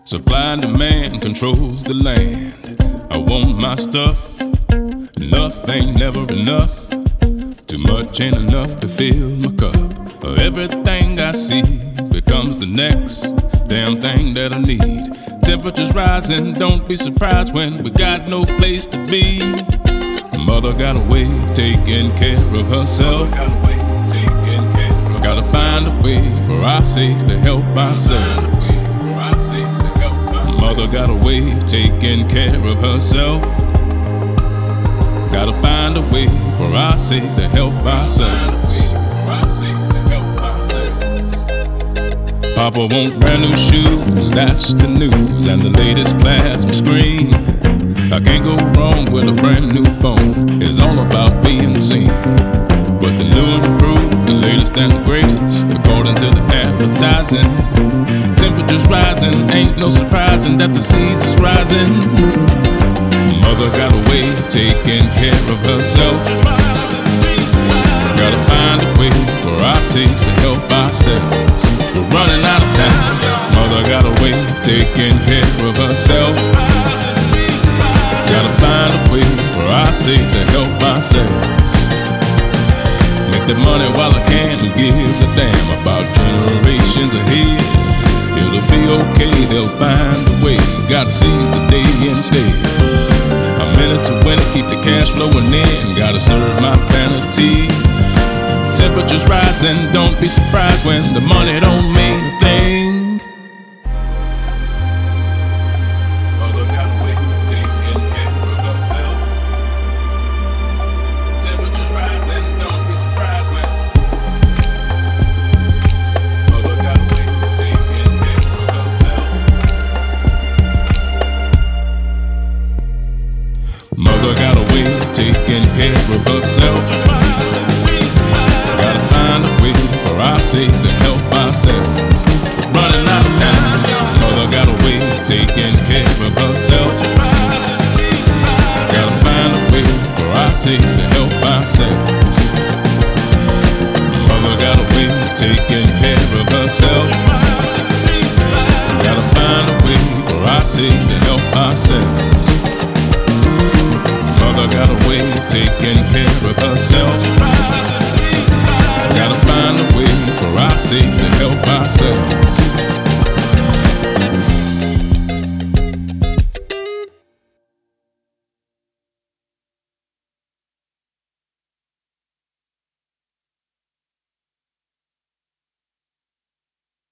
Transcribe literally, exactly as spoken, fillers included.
Supply and demand controls the land. I want my stuff. Enough ain't never enough. Too much ain't enough to fill my cup. Everything I see becomes the next damn thing that I need. Temperatures rising, don't be surprised when we got no place to be. Mother got a way of taking care of herself. Gotta find a way for our sakes to help ourselves. Mother got a way of taking care of herself. Gotta find a way for our sakes to help ourselves. Papa want brand new shoes, that's the news, and the latest plasma screen. I can't go wrong with a brand new phone, it's all about being seen. But the new and improved, the latest and the greatest, according to the advertising. Temperatures rising, ain't no surprising that the seas is rising. Mother got a way of taking care of herself. Gotta find a way for our sakes to help ourselves. We're running out of time. Mother got a way of taking care of herself. Gotta find a way for our sakes to help ourselves. Make the money while I can. Who gives a damn about generations ahead? It'll be okay, they'll find a way. Gotta seize the day instead. A minute to win it, keep the cash flowing in. Gotta serve my vanity. Temperatures rising, don't be surprised when the money don't mean a thing. Mother got a way of taking care of herself. Temperatures rising, don't be surprised when Mother got a way of taking care of herself. Mother got a way of taking care of herself. Gotta find a way for our sakes to help ourselves. Running out of time. Mother got a way of taking care of herself. Gotta find a way for our sakes to help ourselves. Mother got a way of taking care of herself. Gotta find a way for our sakes to help ourselves. Mother got a way of taking care of herself. Gotta find a way for our sakes to help ourselves.